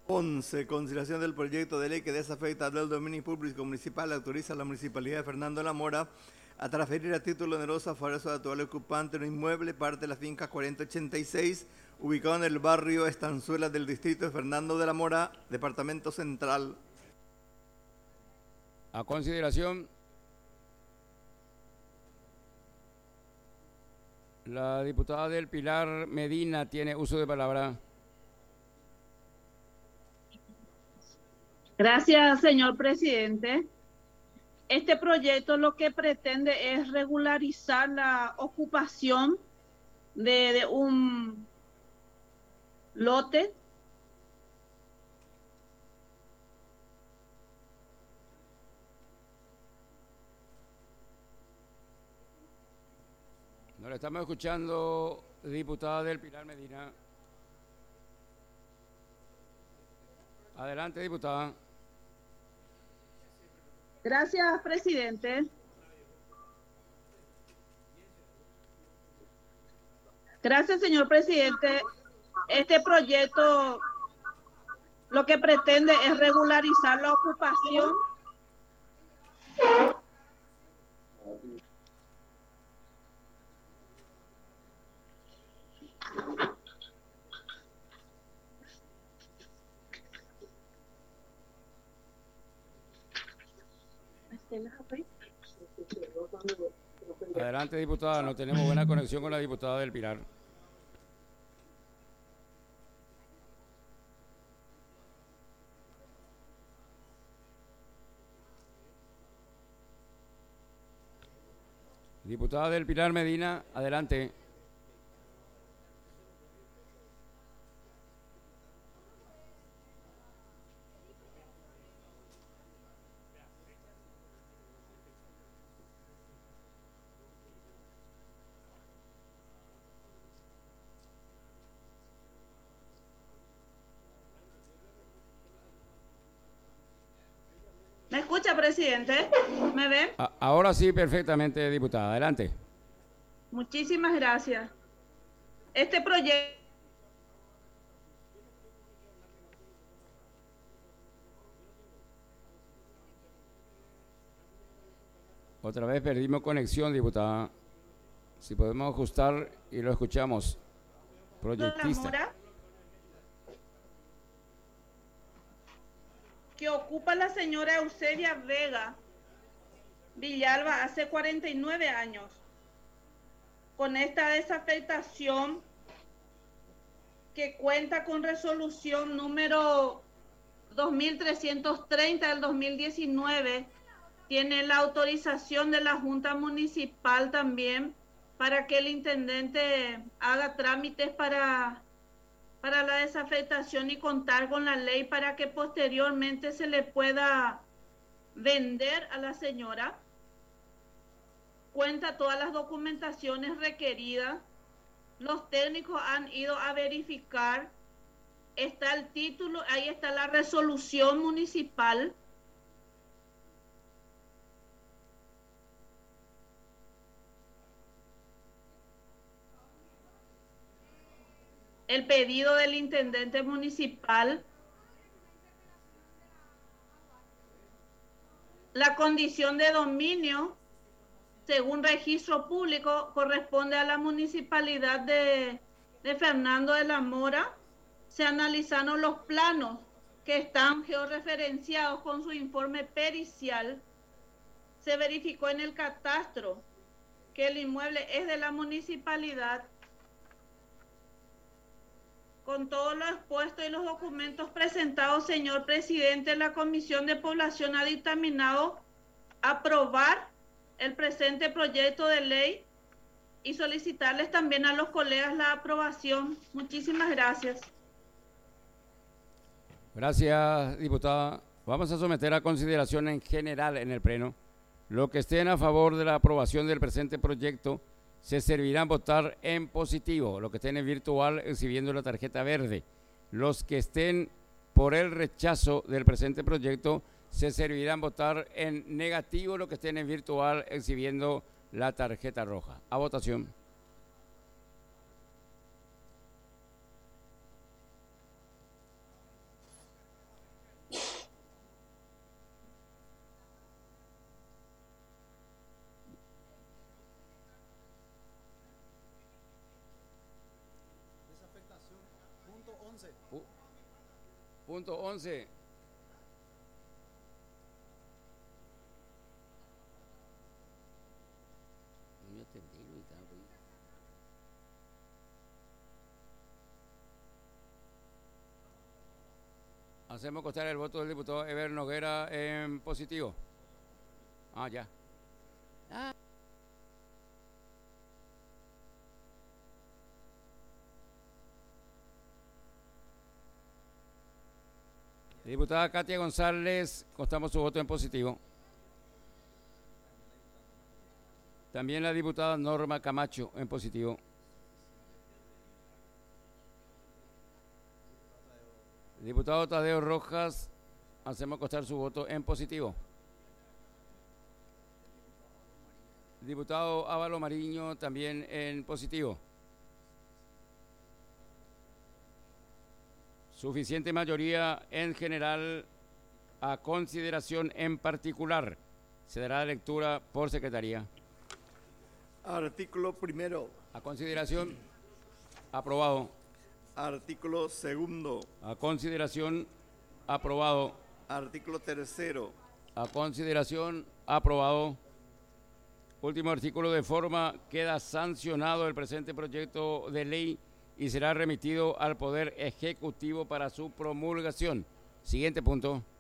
11. Consideración del proyecto de ley que desafecta del dominio público municipal autoriza a la Municipalidad de Fernando de la Mora a transferir a título oneroso a favor de su actual ocupante un inmueble, parte de la finca 4086, ubicado en el barrio Estanzuela del distrito de Fernando de la Mora, departamento central. A consideración, la diputada del Pilar Medina tiene uso de palabra. Gracias, señor presidente. Este proyecto lo que pretende es regularizar la ocupación de un lote No le estamos escuchando, diputada del Pilar Medina. Adelante, diputada. Gracias, presidente. Gracias, señor presidente. Este proyecto lo que pretende es regularizar la ocupación Adelante, diputada. No tenemos buena conexión con la diputada del Pilar. Diputada del Pilar Medina, adelante. ¿Me escucha, presidente? ¿Me ve? Ahora sí, perfectamente, diputada. Adelante. Muchísimas gracias. Este proyecto Otra vez perdimos conexión, diputada. Si podemos ajustar y lo escuchamos. Proyectista. Que ocupa la señora Eusebia Vega Villalba hace 49 años. Con esta desafectación que cuenta con resolución número 2330 del 2019, tiene la autorización de la Junta Municipal también para que el intendente haga trámites para la desafectación y contar con la ley para que posteriormente se le pueda vender a la señora. Cuenta todas las documentaciones requeridas. Los técnicos han ido a verificar. Está el título, ahí está la resolución municipal. El pedido del intendente municipal. La condición de dominio, según registro público, corresponde a la municipalidad de Fernando de la Mora. Se analizaron los planos que están georreferenciados con su informe pericial. Se verificó en el catastro que el inmueble es de la municipalidad. Con todo lo expuesto y los documentos presentados, señor presidente, la Comisión de Población ha dictaminado aprobar el presente proyecto de ley y solicitarles también a los colegas la aprobación. Muchísimas gracias. Gracias, diputada. Vamos a someter a consideración en general en el Pleno. Los que estén a favor de la aprobación del presente proyecto se servirán votar en positivo. Los que estén en virtual exhibiendo la tarjeta verde. Los que estén por el rechazo del presente proyecto se servirán votar en negativo. Los que estén en virtual exhibiendo la tarjeta roja. A votación. Punto 11. Hacemos constar el voto del diputado Eber Noguera en positivo. Ya. Diputada Katia González, constamos su voto en positivo. También la diputada Norma Camacho en positivo. Diputado Tadeo Rojas, hacemos constar su voto en positivo. Diputado Ávalo Mariño, también en positivo. Suficiente mayoría en general, a consideración en particular. Se dará lectura por secretaría. Artículo primero. A consideración, aprobado. Artículo segundo. A consideración, aprobado. Artículo tercero. A consideración, aprobado. Último artículo: de forma queda sancionado el presente proyecto de ley y será remitido al Poder Ejecutivo para su promulgación. Siguiente punto.